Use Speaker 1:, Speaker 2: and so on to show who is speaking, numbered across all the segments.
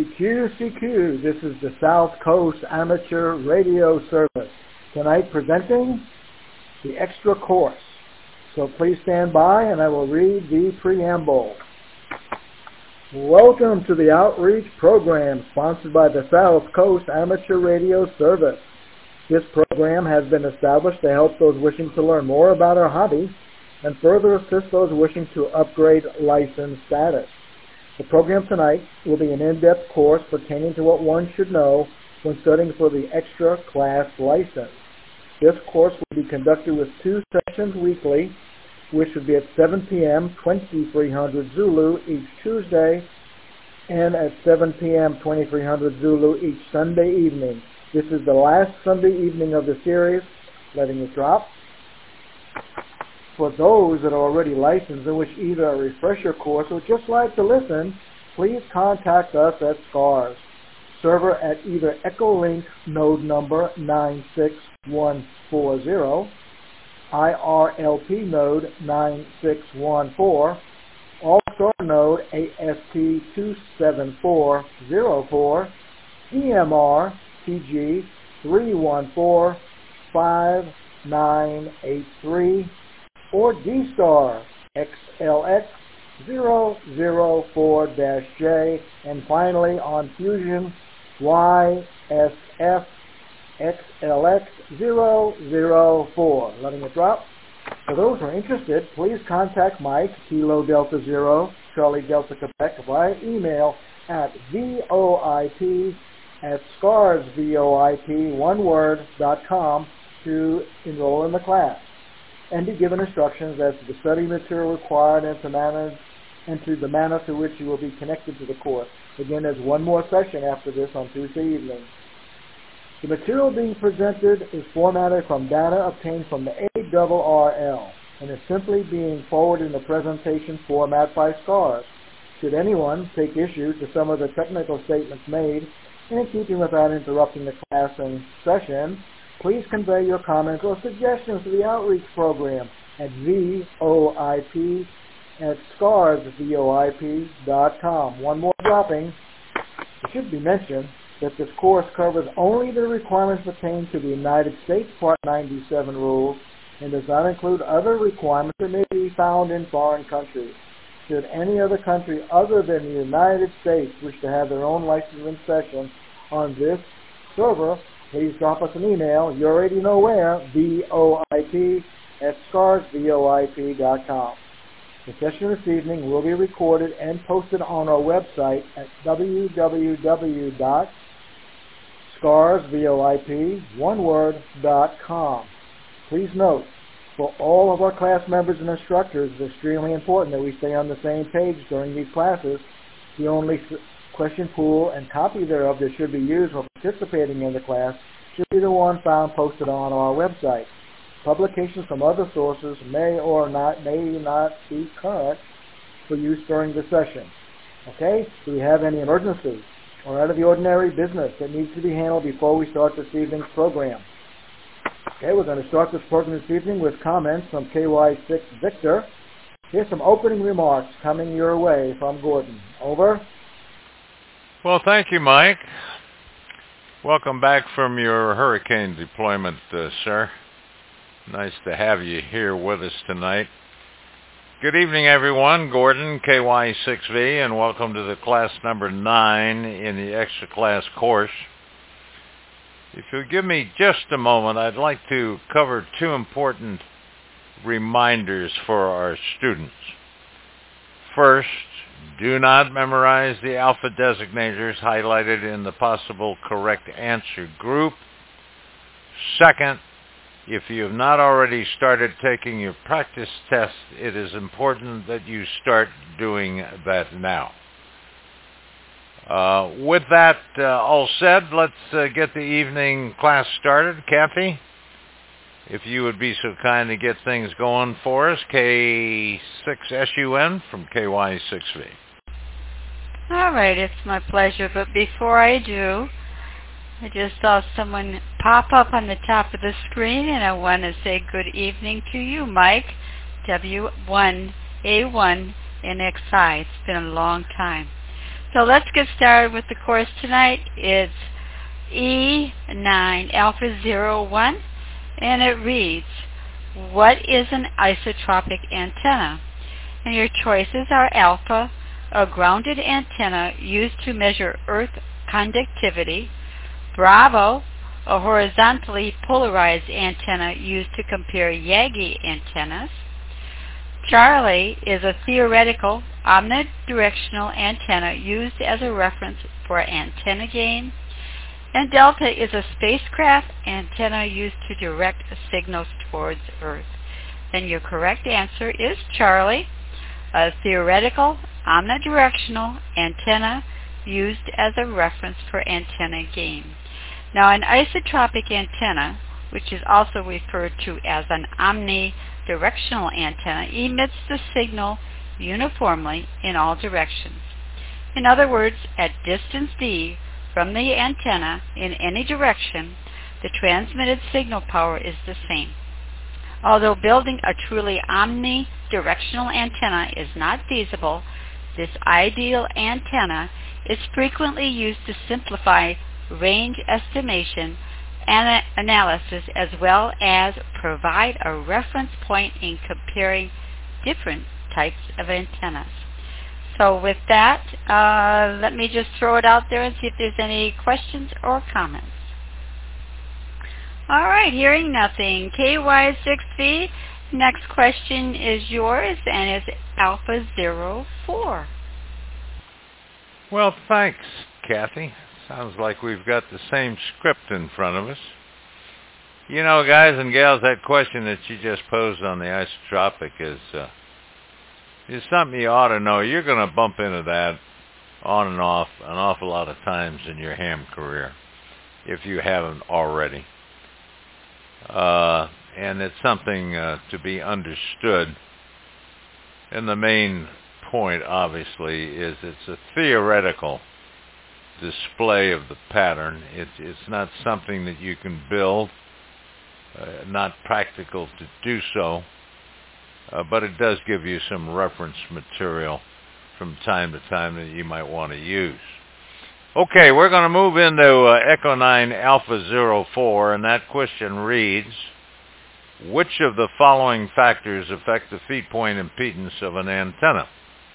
Speaker 1: CQ. This is the South Coast Amateur Radio Service. Tonight presenting the extra course. So please stand by and I will read the preamble. Welcome to the Outreach Program sponsored by the South Coast Amateur Radio Service. This program has been established to help those wishing to learn more about our hobby and further assist those wishing to upgrade license status. The program tonight will be an in-depth course pertaining to what one should know when studying for the extra class license. This course will be conducted with 2 sessions weekly, which would be at 7 p.m. 2300 Zulu each Tuesday and at 7 p.m. 2300 Zulu each Sunday evening. This is the last Sunday evening of the series, letting it drop. For those that are already licensed and wish either a refresher course or just like to listen, please contact us at SCARS. Server at either Echolink node number 96140, IRLP node 9614, All-Star node AST27404, EMR TG 3145983, or D-Star XLX 004-J, and finally on Fusion YSF XLX 004. Letting it drop. For those who are interested, please contact Mike, Kilo Delta Zero, Charlie Delta Quebec, via email at voip@scarsvoip.com to enroll in the class and be given instructions as to the study material required and to the manner through which you will be connected to the course. Again, there's one more session after this on Tuesday evening. The material being presented is formatted from data obtained from the ARRL and is simply being forwarded in the presentation format by SCARS. Should anyone take issue to some of the technical statements made in keeping without interrupting the class and session, please convey your comments or suggestions to the outreach program at voip@scarsvoip.com. One more dropping. It should be mentioned that this course covers only the requirements pertaining to the United States Part 97 rules and does not include other requirements that may be found in foreign countries. Should any other country other than the United States wish to have their own licensing session on this server, please drop us an email. You already know where, voip@scarsvoip.com. The session this evening will be recorded and posted on our website at www.scarsvoip.com. Please note, for all of our class members and instructors, it's extremely important that we stay on the same page during these classes. The only question pool and copy thereof that should be used while participating in the class should be the one found posted on our website. Publications from other sources may not be current for use during the session. Okay? Do we have any emergency or out of the ordinary business that needs to be handled before we start this evening's program? Okay, we're going to start this program this evening with comments from KY6 Victor. Here's some opening remarks coming your way from Gordon. Over.
Speaker 2: Well, thank you, Mike. Welcome back from your hurricane deployment, sir. Nice to have you here with us tonight. Good evening, everyone. Gordon, KY6V, and welcome to the class number 9 in the extra class course. If you'll give me just a moment, I'd like to cover 2 important reminders for our students. First, do not memorize the alpha designators highlighted in the possible correct answer group. Second, if you have not already started taking your practice test, it is important that you start doing that now. With that all said, let's get the evening class started. Kathy, if you would be so kind to get things going for us. K6SUN from KY6V.
Speaker 3: All right, it's my pleasure. But before I do, I just saw someone pop up on the top of the screen, and I want to say good evening to you, Mike, W1A1NXI. It's been a long time. So let's get started with the course tonight. It's E9 Alpha 01, and it reads, what is an isotropic antenna? And your choices are alpha, a grounded antenna used to measure Earth conductivity; Bravo, a horizontally polarized antenna used to compare Yagi antennas; Charlie is a theoretical omnidirectional antenna used as a reference for antenna gain; and Delta is a spacecraft antenna used to direct signals towards Earth. And your correct answer is Charlie, a theoretical omnidirectional antenna used as a reference for antenna gain. Now, an isotropic antenna, which is also referred to as an omnidirectional antenna, emits the signal uniformly in all directions. In other words, at distance d from the antenna in any direction, the transmitted signal power is the same. Although building a truly omnidirectional antenna is not feasible, this ideal antenna is frequently used to simplify range estimation and analysis, as well as provide a reference point in comparing different types of antennas. So with that, let me just throw it out there and see if there's any questions or comments. All right, hearing nothing. KY6V, next question is yours, and it's Alpha 04.
Speaker 2: Well, thanks, Kathy. Sounds like we've got the same script in front of us. You know, guys and gals, that question that you just posed on the isotropic is something you ought to know. You're going to bump into that on and off an awful lot of times in your ham career, if you haven't already. And it's something to be understood. And the main point, obviously, is it's a theoretical display of the pattern. It's not something that you can build, not practical to do so, but it does give you some reference material from time to time that you might want to use. Okay, we're going to move into Echo 9 Alpha 04, and that question reads, which of the following factors affect the feed point impedance of an antenna?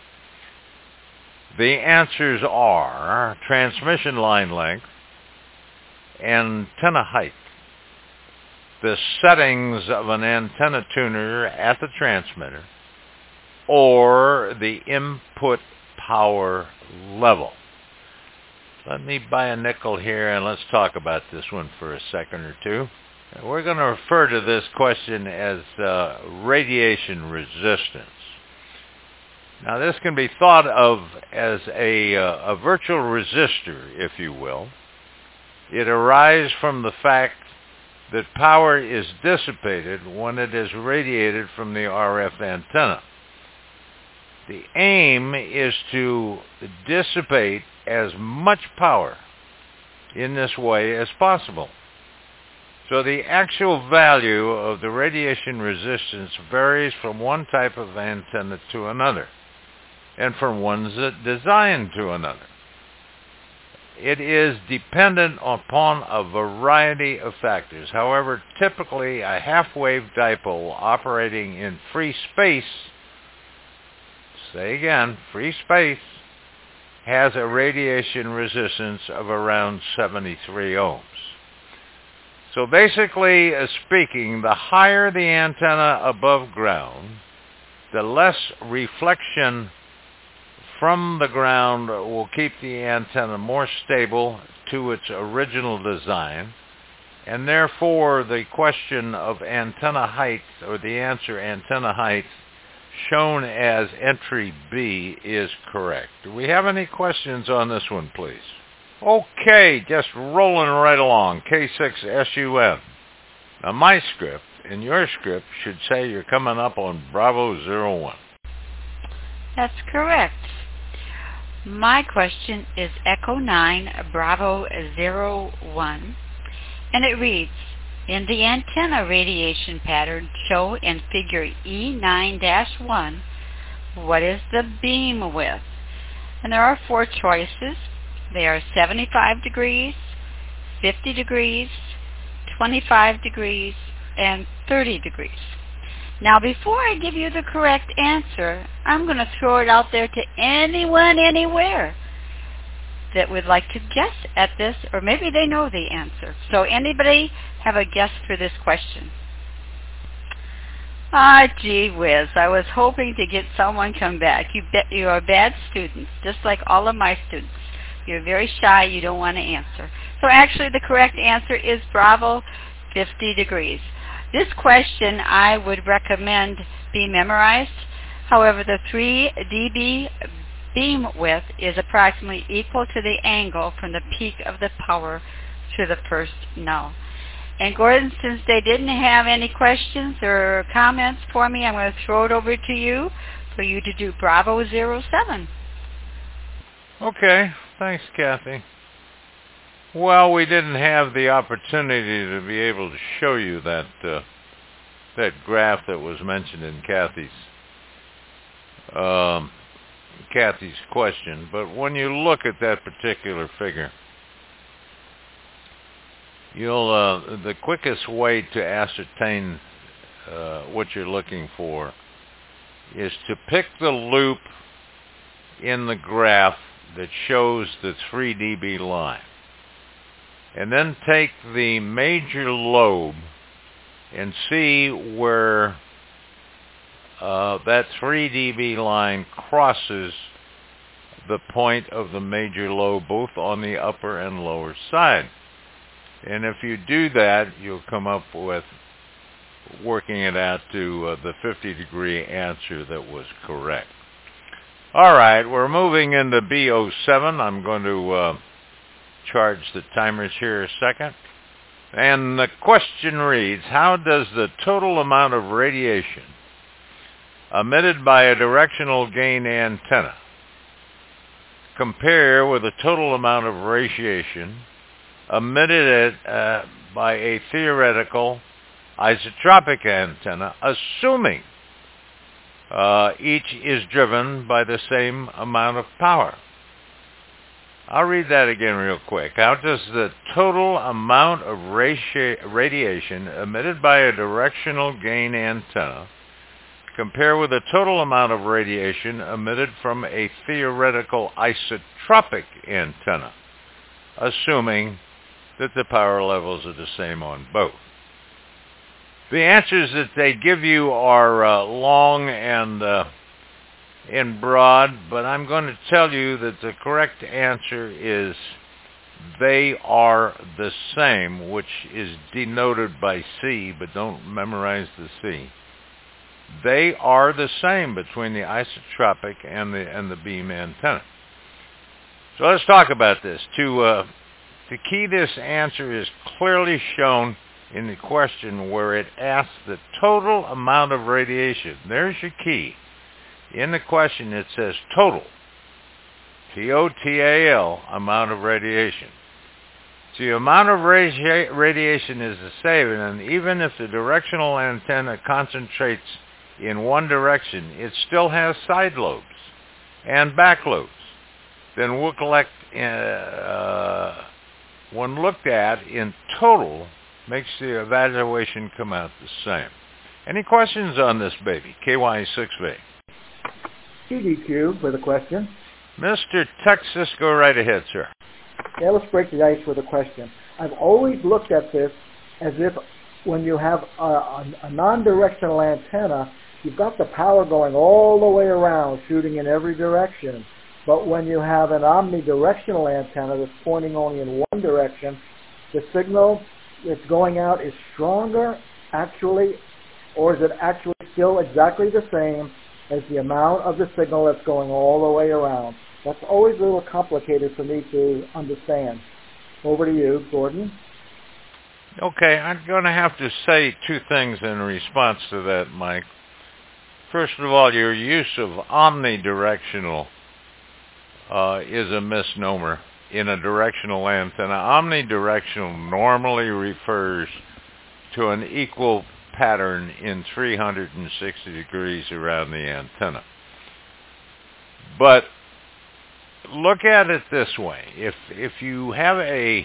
Speaker 2: The answers are transmission line length, antenna height, the settings of an antenna tuner at the transmitter, or the input power level. Let me buy a nickel here and let's talk about this one for a second or two. We're going to refer to this question as radiation resistance. Now, this can be thought of as a virtual resistor, if you will. It arises from the fact that power is dissipated when it is radiated from the RF antenna. The aim is to dissipate as much power in this way as possible. So the actual value of the radiation resistance varies from one type of antenna to another, and from one design to another. It is dependent upon a variety of factors. However, typically a half-wave dipole operating in free space, say again, free space, has a radiation resistance of around 73 ohms. So basically speaking, the higher the antenna above ground, the less reflection from the ground will keep the antenna more stable to its original design, and therefore the question of antenna height, or the answer antenna height, shown as entry B, is correct. Do we have any questions on this one, please? Okay, just rolling right along. K6SUN. Now my script and your script should say you're coming up on Bravo 01.
Speaker 3: That's correct. My question is Echo 9 Bravo 01, and it reads, in the antenna radiation pattern shown in figure E9-1, what is the beam width? And there are 4 choices. They are 75 degrees, 50 degrees, 25 degrees, and 30 degrees. Now, before I give you the correct answer, I'm going to throw it out there to anyone, anywhere that would like to guess at this, or maybe they know the answer. So anybody have a guess for this question? Gee whiz, I was hoping to get someone come back. You are bad students, just like all of my students. You're very shy, you don't want to answer. So actually the correct answer is Bravo, 50 degrees. This question I would recommend be memorized. However, the 3 dB beam width is approximately equal to the angle from the peak of the power to the first null. And Gordon, since they didn't have any questions or comments for me, I'm going to throw it over to you for you to do Bravo 07.
Speaker 2: Okay, thanks, Kathy. Well, we didn't have the opportunity to be able to show you that graph that was mentioned in Kathy's question, but when you look at that particular figure, the quickest way to ascertain what you're looking for is to pick the loop in the graph that shows the 3 dB line, and then take the major lobe and see where that 3 dB line crosses the point of the major lobe, both on the upper and lower side. And if you do that, you'll come up with working it out to the 50-degree answer that was correct. All right, we're moving into B07. I'm going to charge the timers here a second. And the question reads, how does the total amount of radiation emitted by a directional gain antenna compare with the total amount of radiation emitted by a theoretical isotropic antenna, assuming each is driven by the same amount of power? I'll read that again real quick. How does the total amount of radiation emitted by a directional gain antenna compare with the total amount of radiation emitted from a theoretical isotropic antenna, assuming that the power levels are the same on both? The answers that they give you are long and broad, but I'm going to tell you that the correct answer is they are the same, which is denoted by C, but don't memorize the C. They are the same between the isotropic and the beam antenna. So let's talk about this. To key this answer is clearly shown in the question where it asks the total amount of radiation. There's your key. In the question it says total, T-O-T-A-L, amount of radiation. So the amount of radiation is the same, and even if the directional antenna concentrates in one direction, it still has side lobes and back lobes. Then we'll collect, when looked at in total, makes the evaluation come out the same. Any questions on this baby, KY6B?
Speaker 1: TDQ with a question.
Speaker 2: Mr. Texas, go right ahead, sir.
Speaker 1: Yeah, let's break the ice with a question. I've always looked at this as if when you have a non-directional antenna, you've got the power going all the way around, shooting in every direction. But when you have an omnidirectional antenna that's pointing only in one direction, the signal that's going out is stronger, actually, or is it actually still exactly the same as the amount of the signal that's going all the way around? That's always a little complicated for me to understand. Over to you, Gordon.
Speaker 2: Okay, I'm going to have to say two things in response to that, Mike. First of all, your use of omnidirectional is a misnomer in a directional antenna. Omnidirectional normally refers to an equal pattern in 360 degrees around the antenna. But look at it this way. If you have a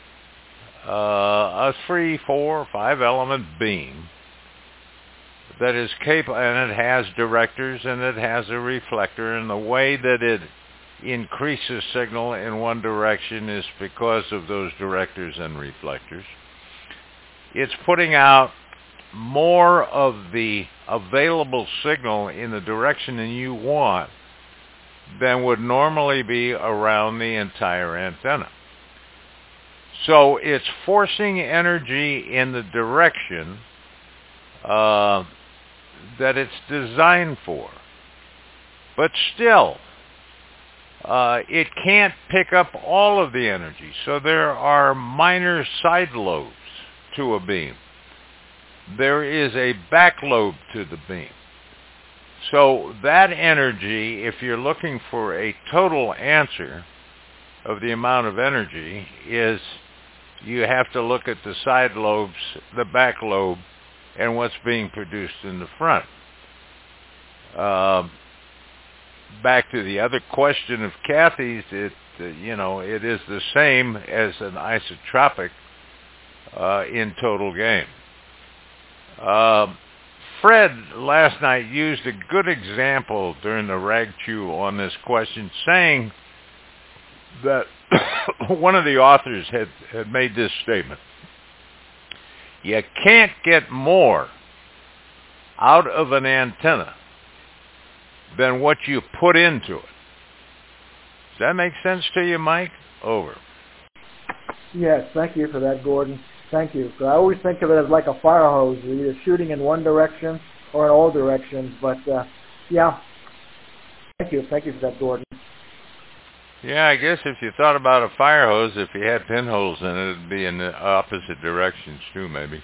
Speaker 2: 3, 4, 5 element beam that is capable, and it has directors and it has a reflector, and the way that it increases signal in one direction is because of those directors and reflectors. It's putting out more of the available signal in the direction that you want than would normally be around the entire antenna. So it's forcing energy in the direction that it's designed for. But still, it can't pick up all of the energy. So there are minor side lobes to a beam. There is a back lobe to the beam. So that energy, if you're looking for a total answer of the amount of energy, is you have to look at the side lobes, the back lobe, and what's being produced in the front. Back to the other question of Kathy's, it is the same as an isotropic in total gain. Fred last night used a good example during the rag chew on this question, saying that one of the authors had made this statement: you can't get more out of an antenna than what you put into it. Does that make sense to you, Mike? Over.
Speaker 1: Yes, thank you for that, Gordon. Thank you. So I always think of it as like a fire hose. You're either shooting in one direction or in all directions. But, yeah, thank you. Thank you for that, Gordon.
Speaker 2: Yeah, I guess if you thought about a fire hose, if you had pinholes in it, it'd be in the opposite directions too, maybe.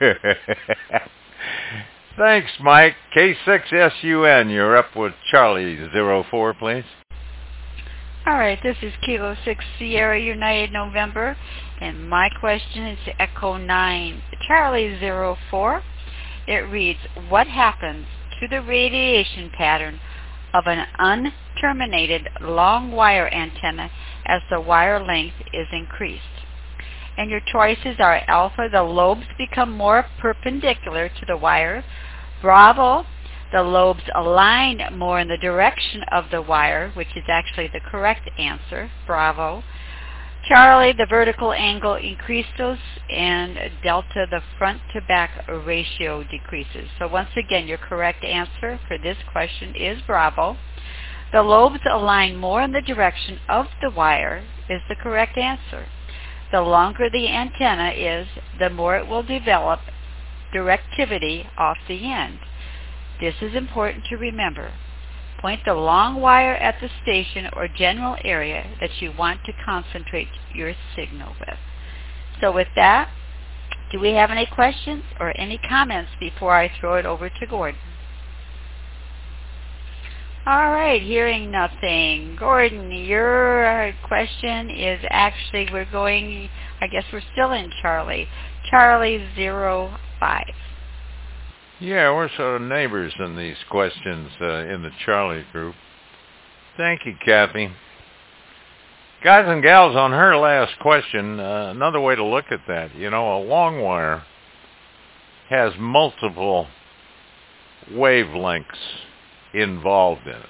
Speaker 2: Thanks, Mike. K6SUN, you're up with Charlie 04, please.
Speaker 3: All right, this is Kilo 6 Sierra United November, and my question is Echo 9 Charlie 04. It reads, what happens to the radiation pattern of an unterminated long wire antenna as the wire length is increased? And your choices are alpha, the lobes become more perpendicular to the wire; Bravo, the lobes align more in the direction of the wire, which is actually the correct answer, Bravo; Charlie, the vertical angle increases; and Delta, the front to back ratio decreases. So once again, your correct answer for this question is Bravo. The lobes align more in the direction of the wire is the correct answer. The longer the antenna is, the more it will develop directivity off the end. This is important to remember. Point the long wire at the station or general area that you want to concentrate your signal with. So with that, do we have any questions or any comments before I throw it over to Gordon? All right, hearing nothing. Gordon, your question is actually, I guess we're still in Charlie. Charlie 05.
Speaker 2: Yeah, we're sort of neighbors in these questions in the Charlie group. Thank you, Kathy. Guys and gals, on her last question, another way to look at that, a long wire has multiple wavelengths involved in it.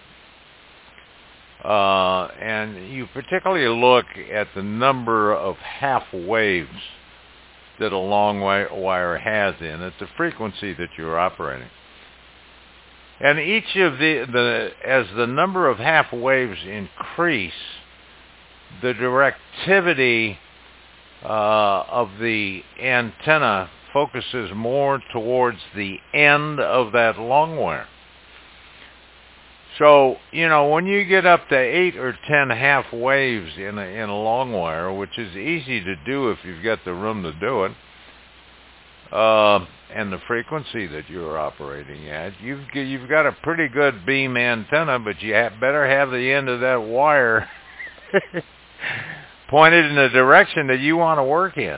Speaker 2: And you particularly look at the number of half waves that a long wire has in it, the frequency that you're operating. And each of as the number of half waves increase, the directivity of the antenna focuses more towards the end of that long wire. So, when you get up to 8 or 10 half waves in a long wire, which is easy to do if you've got the room to do it, and the frequency that you're operating at, you've got a pretty good beam antenna, but you better have the end of that wire pointed in the direction that you want to work in.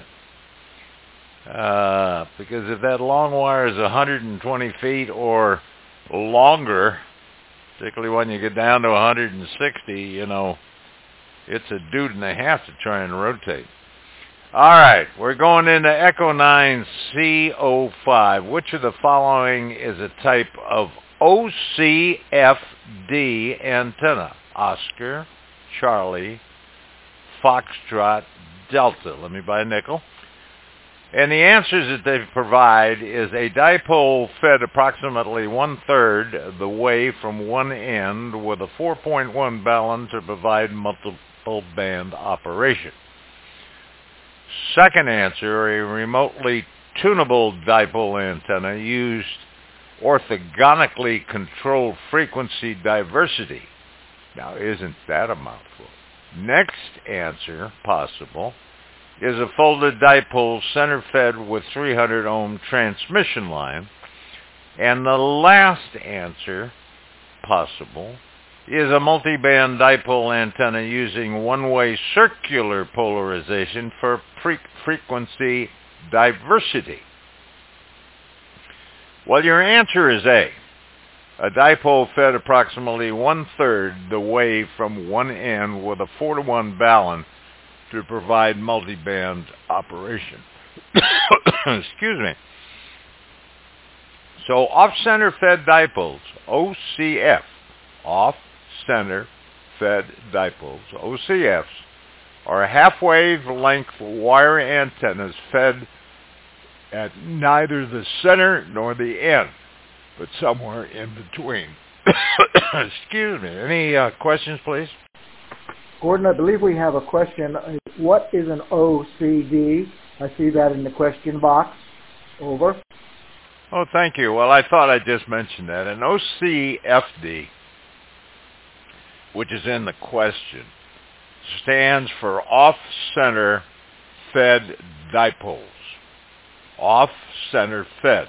Speaker 2: Because if that long wire is 120 feet or longer, particularly when you get down to 160, It's a dude and a half to try and rotate. All right, we're going into Echo 9 CO5. Which of the following is a type of OCFD antenna? Oscar, Charlie, Foxtrot, Delta. Let me buy a nickel. And the answers that they provide is a dipole fed approximately one-third of the way from one end with a 4.1 balun to provide multiple band operation. Second answer, a remotely tunable dipole antenna used orthogonically controlled frequency diversity. Now, isn't that a mouthful? Next answer, possible, is a folded dipole center-fed with 300 ohm transmission line. And the last answer, possible, is a multiband dipole antenna using one-way circular polarization for frequency diversity. Well, your answer is A. A dipole fed approximately one-third the way from one end with a 4-to-1 balun to provide multiband operation. Excuse me. So off-center fed dipoles, OCF, off-center fed dipoles, OCFs, are half-wave length wire antennas fed at neither the center nor the end, but somewhere in between. Excuse me. Any questions, please?
Speaker 1: Gordon, I believe we have a question. What is an OCD? I see that in the question box. Over.
Speaker 2: Oh, thank you. Well, I thought I just mentioned that. An OCFD, which is in the question, stands for off-center fed dipoles. Off-center fed.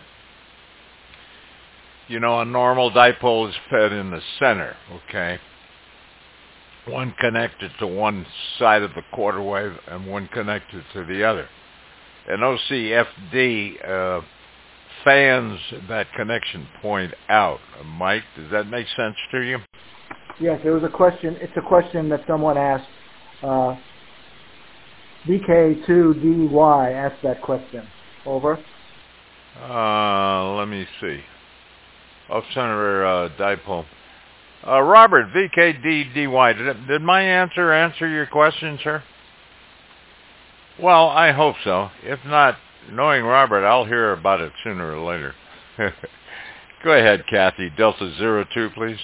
Speaker 2: You know, a normal dipole is fed in the center, okay? One connected to one side of the quarter wave and one connected to the other. An OCFD fans that connection point out. Mike, does that make sense to you?
Speaker 1: Yes, it was a question. It's a question that someone asked. VK2DY asked that question. Over.
Speaker 2: Let me see. Off-center dipole. Robert, VKDDY, did my answer your question, sir? Well, I hope so. If not, knowing Robert, I'll hear about it sooner or later. Go ahead, Kathy. Delta 02, please.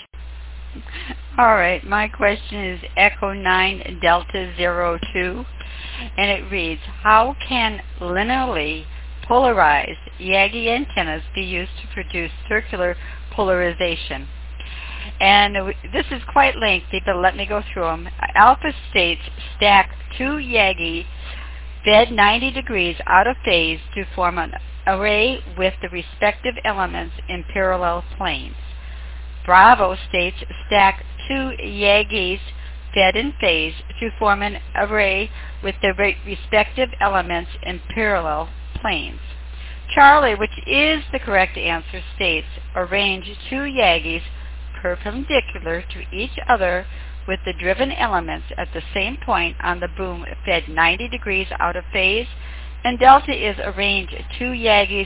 Speaker 3: All right. My question is Echo 9 Delta 02, and it reads, how can linearly polarized Yagi antennas be used to produce circular polarization? And this is quite lengthy, but let me go through them. Alpha states stack two Yagi fed 90 degrees out of phase to form an array with the respective elements in parallel planes. Bravo states stack two Yagis fed in phase to form an array with the respective elements in parallel planes. Charlie, which is the correct answer, states arrange two Yagis perpendicular to each other with the driven elements at the same point on the boom fed 90 degrees out of phase, and Delta is arrange two Yagis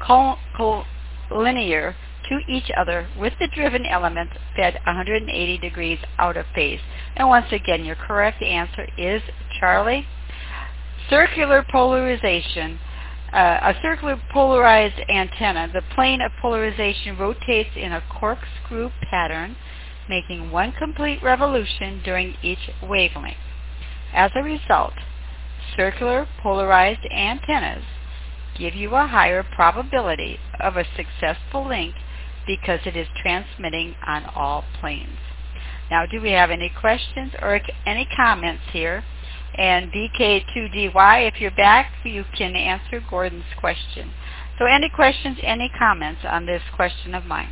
Speaker 3: collinear to each other with the driven elements fed 180 degrees out of phase. And once again, your correct answer is Charlie. Circular polarization. A circular polarized antenna, the plane of polarization rotates in a corkscrew pattern, making one complete revolution during each wavelength. As a result, circular polarized antennas give you a higher probability of a successful link because it is transmitting on all planes. Now, do we have any questions or any comments here? And BK2DY, if you're back, you can answer Gordon's question. So any questions, any comments on this question of mine?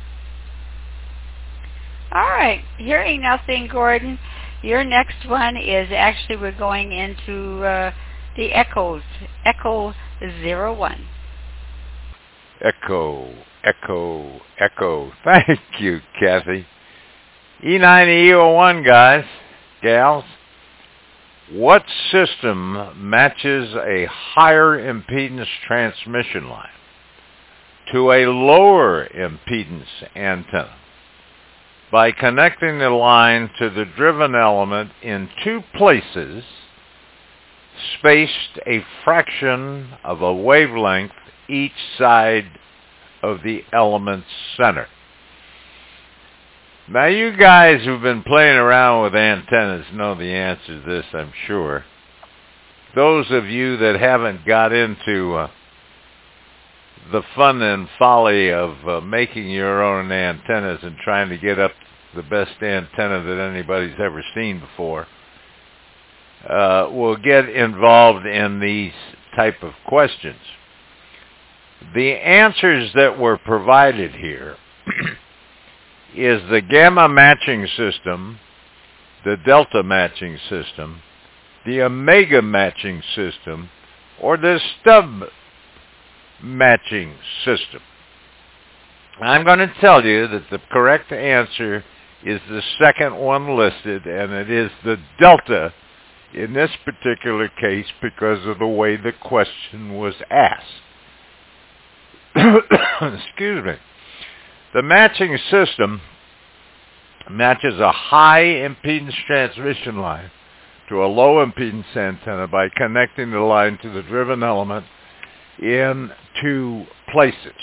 Speaker 3: All right. Hearing nothing, Gordon, your next one is actually we're going into the echoes. Echo 01.
Speaker 2: Echo, echo, echo. Thank you, Kathy. E9 E01, guys, gals. What system matches a higher impedance transmission line to a lower impedance antenna by connecting the line to the driven element in two places spaced a fraction of a wavelength each side of the element's center? Now, you guys who've been playing around with antennas know the answer to this, I'm sure. Those of you that haven't got into the fun and folly of making your own antennas and trying to get up the best antenna that anybody's ever seen before will get involved in these type of questions. The answers that were provided here is the gamma matching system, the delta matching system, the omega matching system, or the stub matching system. I'm going to tell you that the correct answer is the second one listed, and it is the delta in this particular case because of the way the question was asked. Excuse me. The matching system matches a high impedance transmission line to a low impedance antenna by connecting the line to the driven element in two places.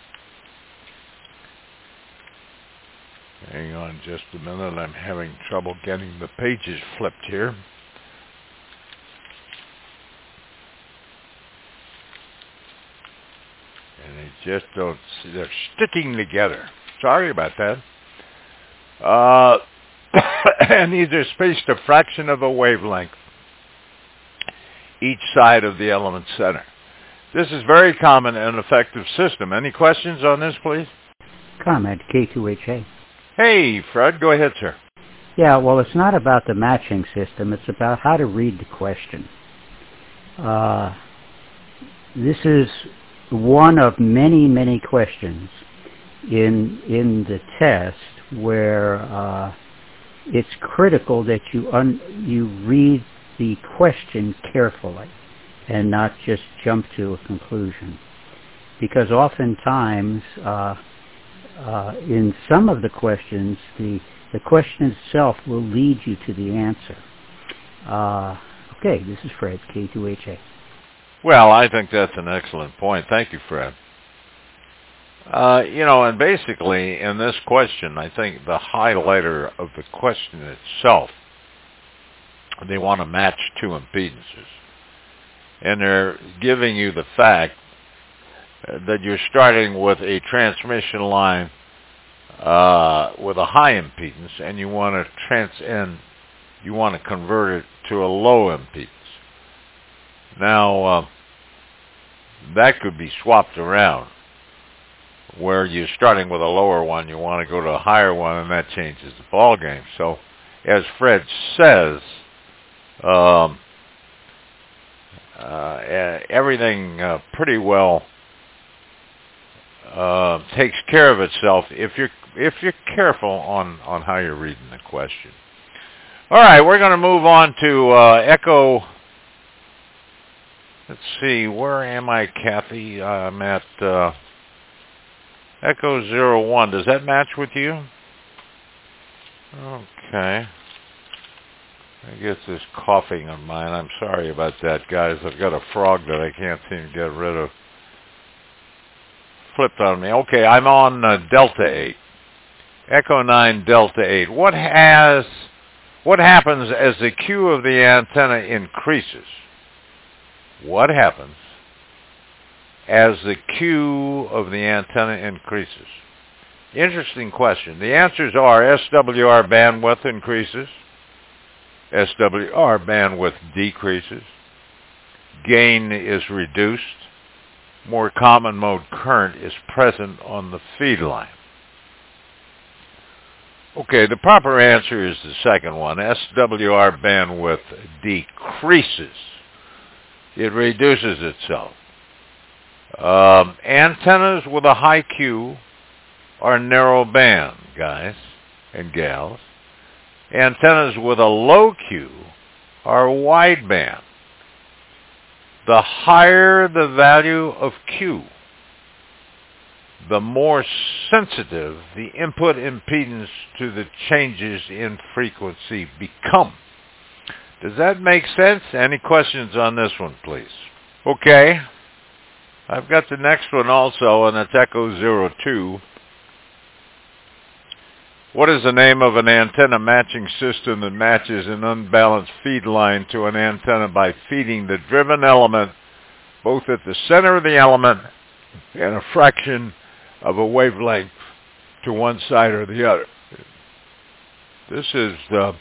Speaker 2: Hang on just a minute. I'm having trouble getting the pages flipped here. And they just don't, they're sticking together. Sorry about that. And these are spaced a fraction of a wavelength each side of the element center. This is very common and effective system. Any questions on this, please?
Speaker 4: Comment, K2HA.
Speaker 2: Hey, Fred, go ahead, sir.
Speaker 4: Yeah, well, it's not about the matching system. It's about how to read the question. This is one of many, many questions in the test where it's critical that you read the question carefully and not just jump to a conclusion. Because oftentimes, in some of the questions, the question itself will lead you to the answer. Okay, this is Fred, K2HA.
Speaker 2: Well, I think that's an excellent point. Thank you, Fred. And basically in this question, I think the highlighter of the question itself, they want to match two impedances. And they're giving you the fact that you're starting with a transmission line with a high impedance, and you want to convert it to a low impedance. Now, that could be swapped around, where you're starting with a lower one, you want to go to a higher one, and that changes the ball game. So, as Fred says, everything pretty well takes care of itself if you're careful on how you're reading the question. All right, we're going to move on to Echo. Let's see, where am I, Kathy? I'm at Echo 01. Does that match with you? Okay. I guess this coughing of mine. I'm sorry about that, guys. I've got a frog that I can't seem to get rid of. Flipped on me. Okay, I'm on Delta 8. Echo 9 Delta 8. What happens as the Q of the antenna increases? What happens as the Q of the antenna increases? Interesting question. The answers are SWR bandwidth increases, SWR bandwidth decreases, gain is reduced, more common mode current is present on the feed line. Okay, the proper answer is the second one. SWR bandwidth decreases. It reduces itself. Antennas with a high Q are narrow band, guys and gals. Antennas with a low Q are wideband. The higher the value of Q, the more sensitive the input impedance to the changes in frequency become. Does that make sense? Any questions on this one, please? Okay. I've got the next one also, and it's Echo 02. What is the name of an antenna matching system that matches an unbalanced feed line to an antenna by feeding the driven element both at the center of the element and a fraction of a wavelength to one side or the other? This is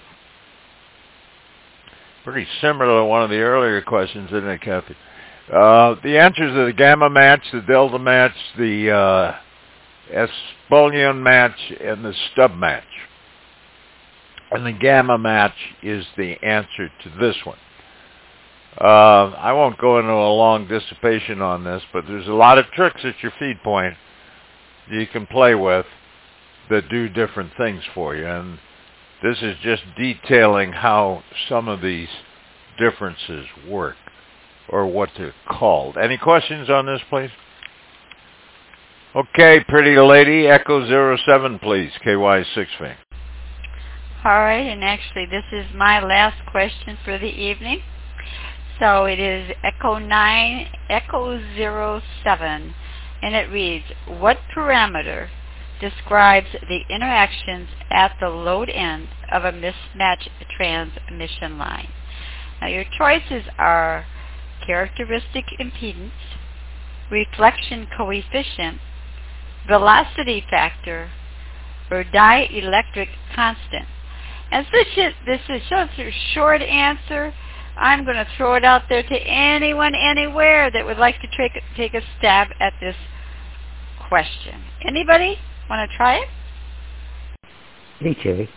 Speaker 2: pretty similar to one of the earlier questions, isn't it, Kathy? The answers are the gamma match, the delta match, the Espalion match, and the stub match. And the gamma match is the answer to this one. I won't go into a long dissipation on this, but there's a lot of tricks at your feed point you can play with that do different things for you. And this is just detailing how some of these differences work, or what they're called. Any questions on this, please? Okay, pretty lady, Echo 07, please, KY6V.
Speaker 3: All right, and actually this is my last question for the evening. So it is Echo 07, and it reads, what parameter describes the interactions at the load end of a mismatch transmission line? Now your choices are characteristic impedance, reflection coefficient, velocity factor, or dielectric constant. And since this is just a short answer, I'm going to throw it out there to anyone, anywhere that would like to take a stab at this question. Anybody want to try it?
Speaker 4: Hey, Jay.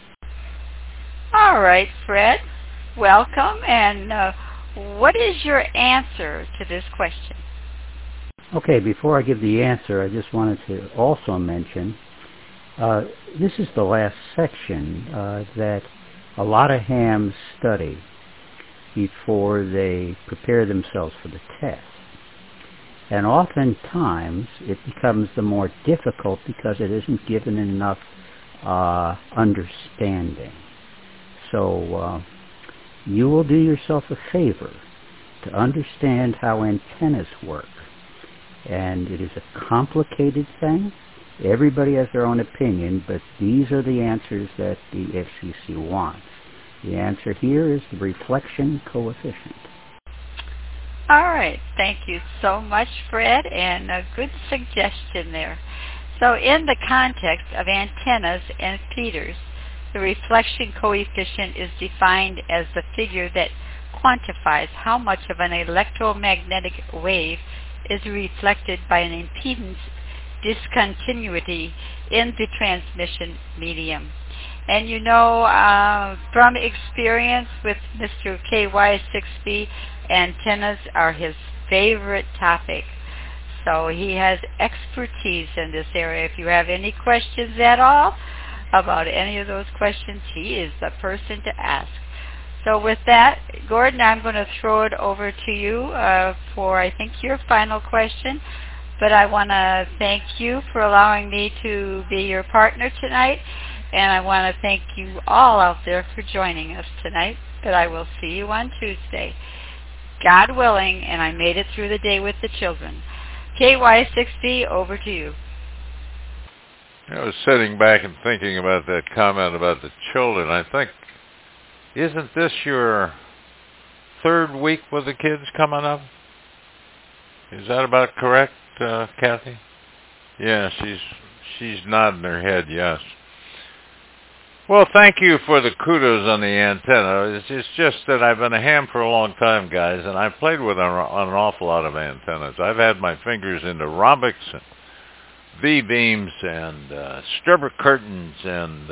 Speaker 3: All right, Fred. Welcome. And what is your answer to this question?
Speaker 4: Okay, before I give the answer, I just wanted to also mention this is the last section that a lot of hams study before they prepare themselves for the test. And oftentimes it becomes the more difficult because it isn't given enough understanding. So you will do yourself a favor to understand how antennas work. And it is a complicated thing. Everybody has their own opinion, but these are the answers that the FCC wants. The answer here is the reflection coefficient.
Speaker 3: All right. Thank you so much, Fred, and a good suggestion there. So in the context of antennas and feeders, the reflection coefficient is defined as the figure that quantifies how much of an electromagnetic wave is reflected by an impedance discontinuity in the transmission medium. And you know, from experience with Mr. KY6V, antennas are his favorite topic. So he has expertise in this area. If you have any questions at all about any of those questions, he is the person to ask. So with that, Gordon, I'm going to throw it over to you for, I think, your final question. But I want to thank you for allowing me to be your partner tonight. And I want to thank you all out there for joining us tonight. But I will see you on Tuesday, God willing, and I made it through the day with the children. KY6V, over to you.
Speaker 2: I was sitting back and thinking about that comment about the children. I think, isn't this your third week with the kids coming up? Is that about correct, Kathy? Yeah, she's nodding her head, yes. Well, thank you for the kudos on the antenna. It's just that I've been a ham for a long time, guys, and I've played with an awful lot of antennas. I've had my fingers into rhombics and V-beams and Stubber curtains and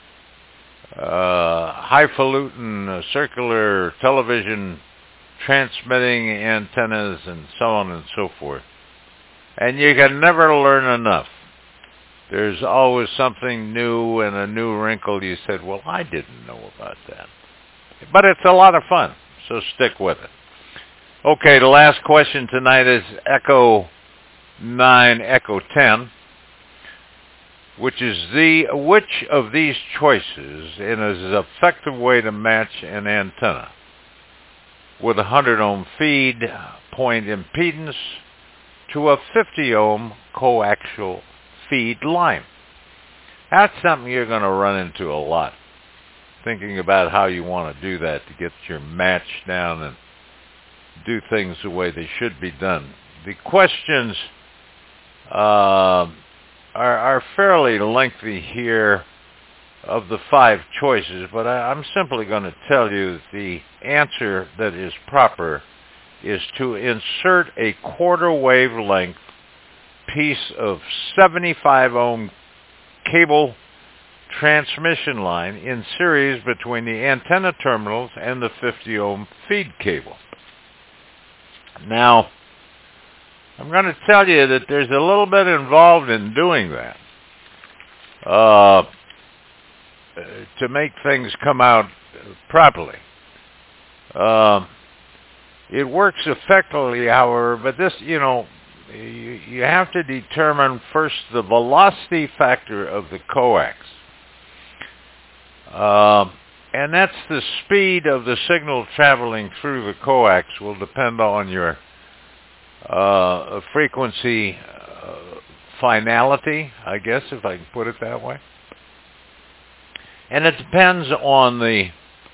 Speaker 2: highfalutin circular television transmitting antennas and so on and so forth. And you can never learn enough. There's always something new and a new wrinkle. You said, well, I didn't know about that. But it's a lot of fun. So stick with it. Okay, the last question tonight is Echo 9, Echo 10, which of these choices is an effective way to match an antenna with a 100 ohm feed point impedance to a 50 ohm coaxial feed line? That's something you're going to run into a lot, thinking about how you want to do that to get your match down and do things the way they should be done. The questions are fairly lengthy here of the 5 choices, but I'm simply going to tell you that the answer that is proper is to insert a quarter wavelength piece of 75 ohm cable transmission line in series between the antenna terminals and the 50 ohm feed cable. Now, I'm going to tell you that there's a little bit involved in doing that to make things come out properly. It works effectively, however, but this, you have to determine first the velocity factor of the coax. And that's the speed of the signal traveling through the coax will depend on your frequency finality, I guess, if I can put it that way. And it depends on the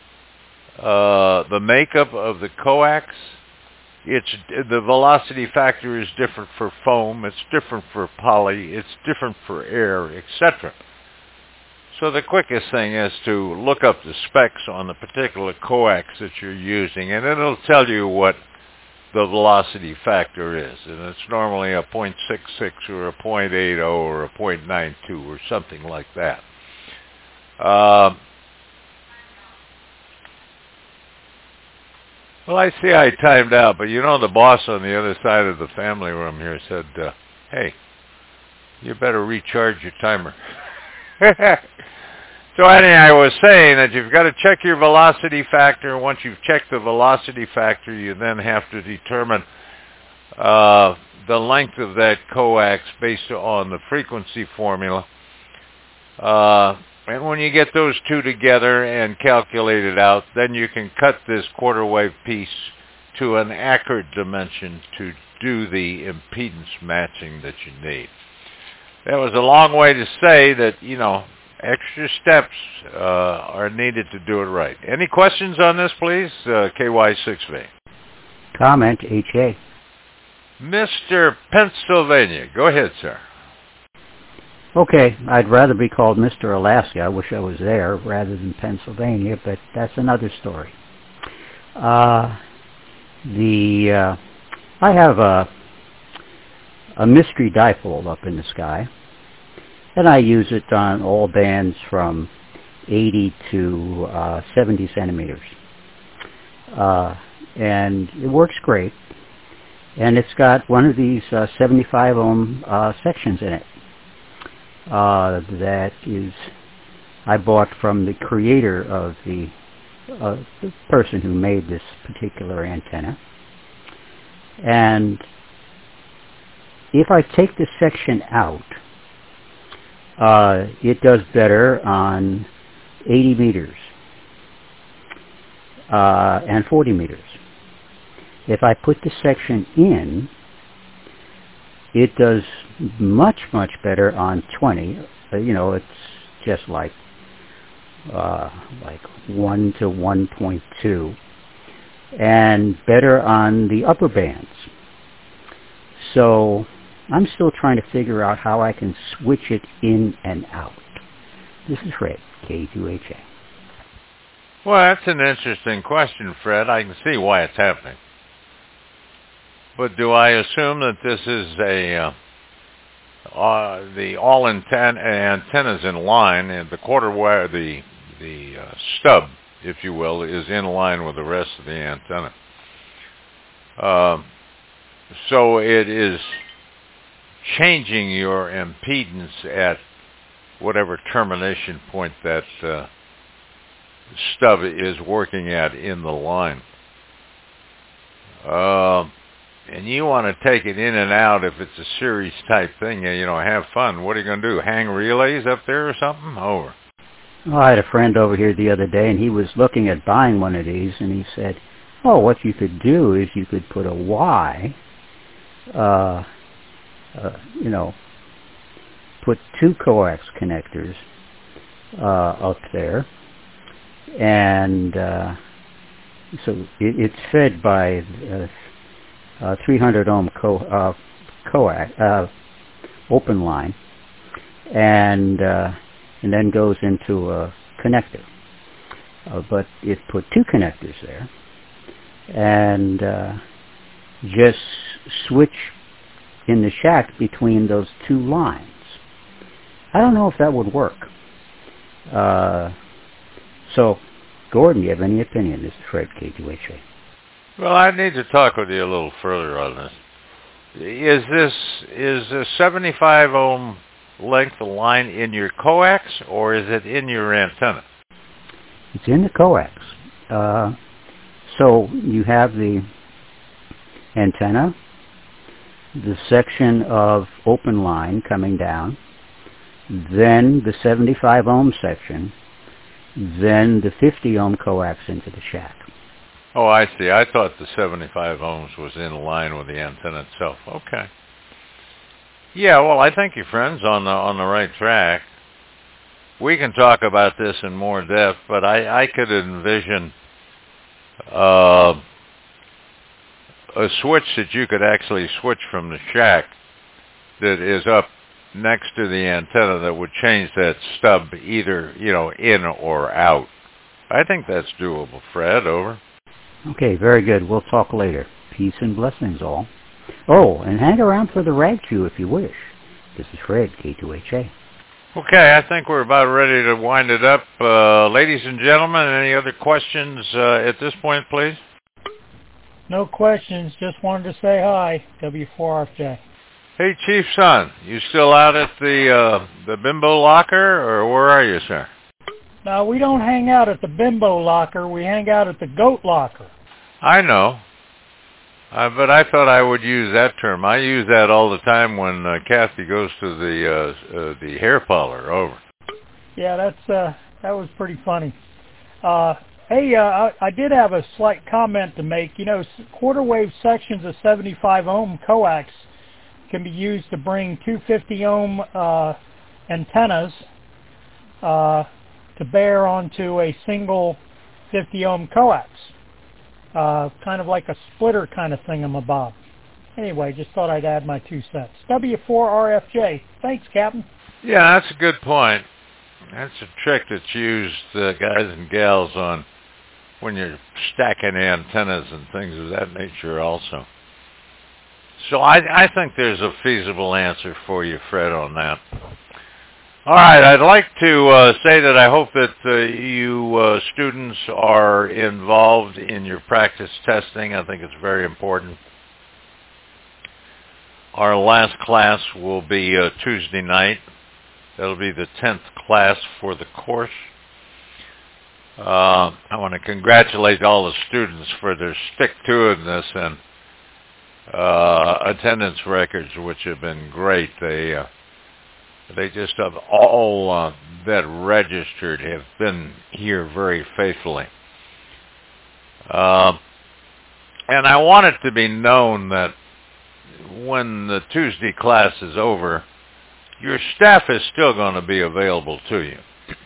Speaker 2: makeup of the coax. The velocity factor is different for foam, it's different for poly, it's different for air, etc. So the quickest thing is to look up the specs on the particular coax that you're using, and it'll tell you what the velocity factor is. And it's normally a 0.66 or a 0.80 or a 0.92 or something like that. Well, I see I timed out, but the boss on the other side of the family room here said, hey, you better recharge your timer. So anyway, I was saying that you've got to check your velocity factor. Once you've checked the velocity factor, you then have to determine the length of that coax based on the frequency formula. And when you get those two together and calculate it out, then you can cut this quarter wave piece to an accurate dimension to do the impedance matching that you need. That was a long way to say that, extra steps are needed to do it right. Any questions on this, please? KY6V.
Speaker 4: Comment, HA.
Speaker 2: Mr. Pennsylvania. Go ahead, sir.
Speaker 4: Okay, I'd rather be called Mr. Alaska. I wish I was there rather than Pennsylvania, but that's another story. I have a mystery dipole up in the sky, and I use it on all bands from 80 to 70 centimeters. And it works great. And it's got one of these 75 ohm sections in it. That is, I bought from the creator of the person who made this particular antenna. And if I take this section out, it does better on 80 meters and 40 meters. If I put the section in, it does much, much better on 20. It's just like 1 to 1.2, and better on the upper bands. So I'm still trying to figure out how I can switch it in and out. This is Fred, K2HA.
Speaker 2: Well, that's an interesting question, Fred. I can see why it's happening. But do I assume that this is the all antennas in line, and the quarter wire, the stub, if you will, is in line with the rest of the antenna? So it is changing your impedance at whatever termination point that stub is working at in the line. and you want to take it in and out if it's a series type thing, have fun. What are you going to do? Hang relays up there or something? Over.
Speaker 4: Well, I had a friend over here the other day, and he was looking at buying one of these, and he said, oh, what you could do is you could put a Y, put 2 coax connectors up there, and so it's fed by 300 ohm coax open line, and then goes into a connector. But it put 2 connectors there, and just switch in the shack between those 2 lines. I don't know if that would work. So, Gordon, do you have any opinion? This is Fred, K2HA.
Speaker 2: Well, I need to talk with you a little further on this. Is a 75 ohm length of line in your coax, or is it in your antenna?
Speaker 4: It's in the coax. So you have the antenna, the section of open line coming down, then the 75 ohm section, then the 50 ohm coax into the shack.
Speaker 2: Oh, I see. I thought the 75 ohms was in line with the antenna itself. Okay. Yeah, well, I think your friend's on the right track. We can talk about this in more depth, but I could envision a switch that you could actually switch from the shack that is up next to the antenna that would change that stub either, in or out. I think that's doable, Fred. Over.
Speaker 4: Okay, very good. We'll talk later. Peace and blessings all. Oh, and hang around for the rag chew if you wish. This is Fred, K2HA.
Speaker 2: Okay, I think we're about ready to wind it up. Ladies and gentlemen, any other questions at this point, please?
Speaker 5: No questions. Just wanted to say hi, W4RFJ.
Speaker 2: Hey, Chief Son, you still out at the Bimbo Locker, or where are you, sir?
Speaker 5: No, we don't hang out at the Bimbo Locker. We hang out at the Goat Locker.
Speaker 2: I know. But I thought I would use that term. I use that all the time when Kathy goes to the hair parlor. Over.
Speaker 5: Yeah, that was pretty funny. Hey, I did have a slight comment to make. Quarter wave sections of 75 ohm coax can be used to bring 250 ohm antennas to bear onto a single 50 ohm coax. Kind of like a splitter kind of thingamabob. Anyway, just thought I'd add my 2 cents. W4RFJ. Thanks, Captain.
Speaker 2: Yeah, that's a good point. That's a trick that's used, guys and gals, on when you're stacking antennas and things of that nature also. So I think there's a feasible answer for you, Fred, on that. All right, I'd like to say that I hope that you students are involved in your practice testing. I think it's very important. Our last class will be Tuesday night. That'll be the 10th class for the course. I want to congratulate all the students for their stick-to-itiveness and attendance records, which have been great. They just have all that registered have been here very faithfully. And I want it to be known that when the Tuesday class is over, your staff is still going to be available to you.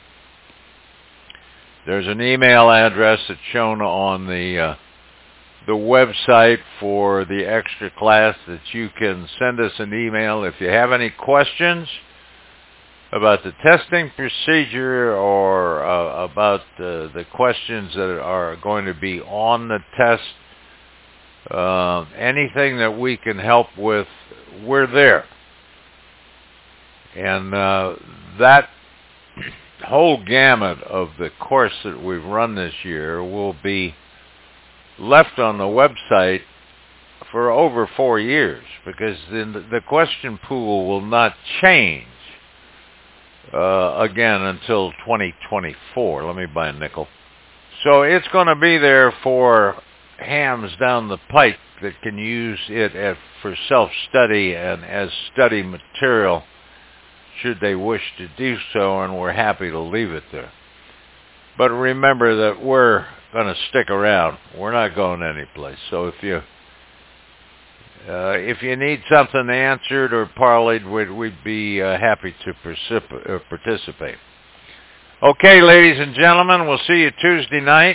Speaker 2: There's an email address that's shown on the website for the extra class that you can send us an email if you have any questions about the testing procedure or about the questions that are going to be on the test. Anything that we can help with, we're there. And that whole gamut of the course that we've run this year will be left on the website for over 4 years, because the question pool will not change again until 2024. Let me buy a nickel. So it's going to be there for hams down the pike that can use it for self-study and as study material should they wish to do so, and we're happy to leave it there. But remember that we're going to stick around. We're not going anyplace. So if you need something answered or parlayed, we'd be happy to participate. Okay, ladies and gentlemen, we'll see you Tuesday night.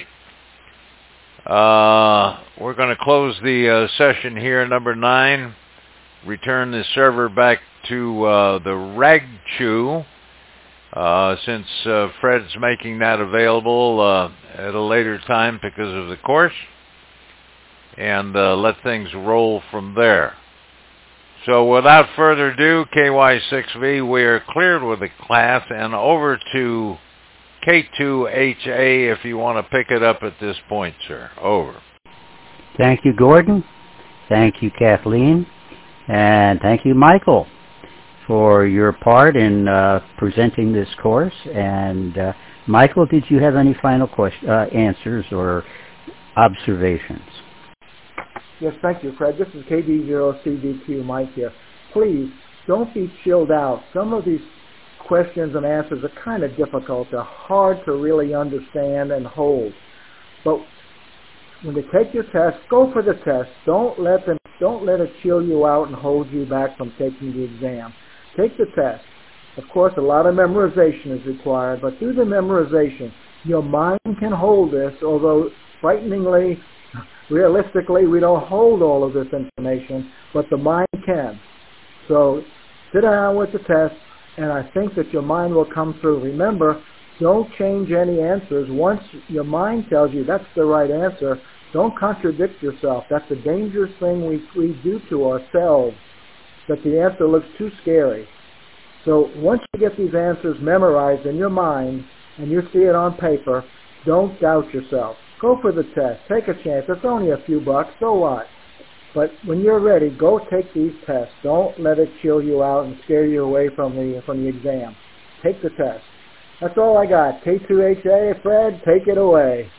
Speaker 2: We're going to close the session here, number 9. Return the server back to the RagChew, since Fred's making that available at a later time because of the course, and let things roll from there. So without further ado, KY6V, we are cleared with the class and over to K2HA if you want to pick it up at this point, sir. Over.
Speaker 4: Thank you, Gordon. Thank you, Kathleen. And thank you, Michael, for your part in presenting this course. And Michael, did you have any final answers or observations?
Speaker 1: Yes, thank you, Fred. This is KD0CDQ Mike here. Please, don't be chilled out. Some of these questions and answers are kind of difficult. They're hard to really understand and hold. But when you take your test, go for the test. Don't let it chill you out and hold you back from taking the exam. Take the test. Of course, a lot of memorization is required, but do the memorization. Your mind can hold this, although frighteningly, realistically, we don't hold all of this information, but the mind can. So sit down with the test, and I think that your mind will come through. Remember, don't change any answers. Once your mind tells you that's the right answer, don't contradict yourself. That's a dangerous thing we do to ourselves, that the answer looks too scary. So once you get these answers memorized in your mind and you see it on paper, don't doubt yourself. Go for the test. Take a chance. It's only a few bucks. So what? But when you're ready, go take these tests. Don't let it chill you out and scare you away from the exam. Take the test. That's all I got. K2HA, Fred, take it away.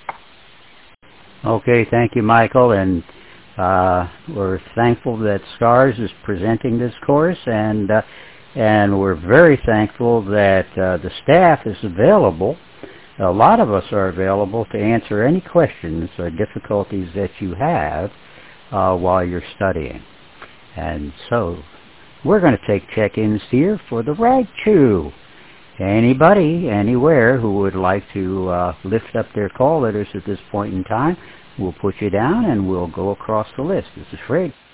Speaker 4: Okay, thank you, Michael, and we're thankful that SCARS is presenting this course, and we're very thankful that the staff is available. A lot of us are available to answer any questions or difficulties that you have while you're studying. And so we're going to take check-ins here for the RagChew. Anybody, anywhere who would like to lift up their call letters at this point in time, we'll put you down and we'll go across the list. This is Fred.